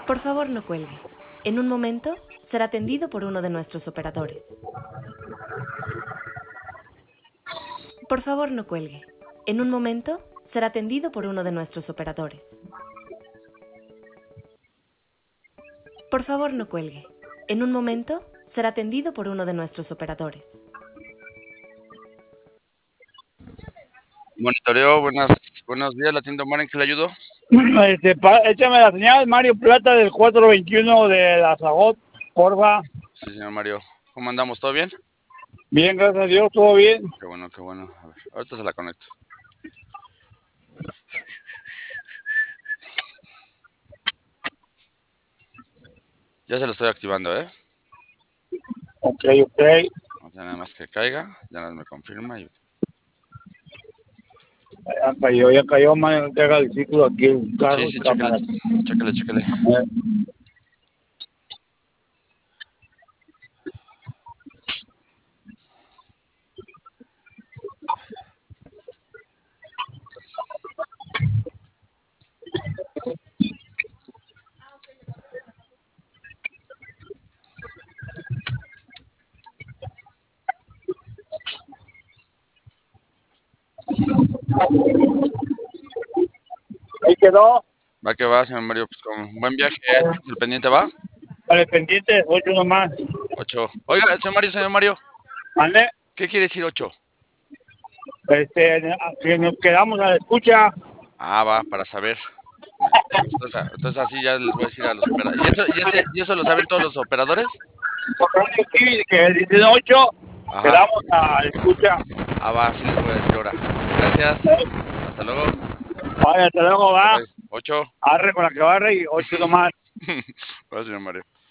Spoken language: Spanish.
Por favor, no cuelgue. En un momento será atendido por uno de nuestros operadores. Por favor, no cuelgue. En un momento será atendido por uno de nuestros operadores. Por favor, no cuelgue. En un momento será atendido por uno de nuestros operadores. Monitoreo, buenos días, la tienda Omar, ¿en qué le ayudo? Échame la señal Mario Plata del 421 de la Zagot, porfa. Sí, señor Mario. ¿Cómo andamos? ¿Todo bien? Bien, gracias a Dios, todo bien. Qué bueno, qué bueno. A ver, ahorita se la conecto. Ya se lo estoy activando, ¿eh? Ok. Ya nada más que caiga, ya nada más me confirma. Ya cayó, man, que haga el ciclo aquí el carro. Sí, chécale. Ahí quedó. Va que va, señor Mario, pues con buen viaje, ¿eh? ¿El pendiente va? Vale, pendiente, 8 nomás. 8. Oiga, señor Mario, ¿Vale? ¿qué quiere decir 8? Que nos quedamos a la escucha. Ah, va, para saber. Entonces así ya les voy a decir a los operadores. ¿Y eso lo saben todos los operadores? Sí, que dicen 8, Ajá. quedamos a la escucha. Ah, va, así les voy a decir ahora. Gracias. Hasta luego. Vale, hasta luego, va. Bye. 8. Arre con la que barre y 8 nomás. Gracias, señor Mario.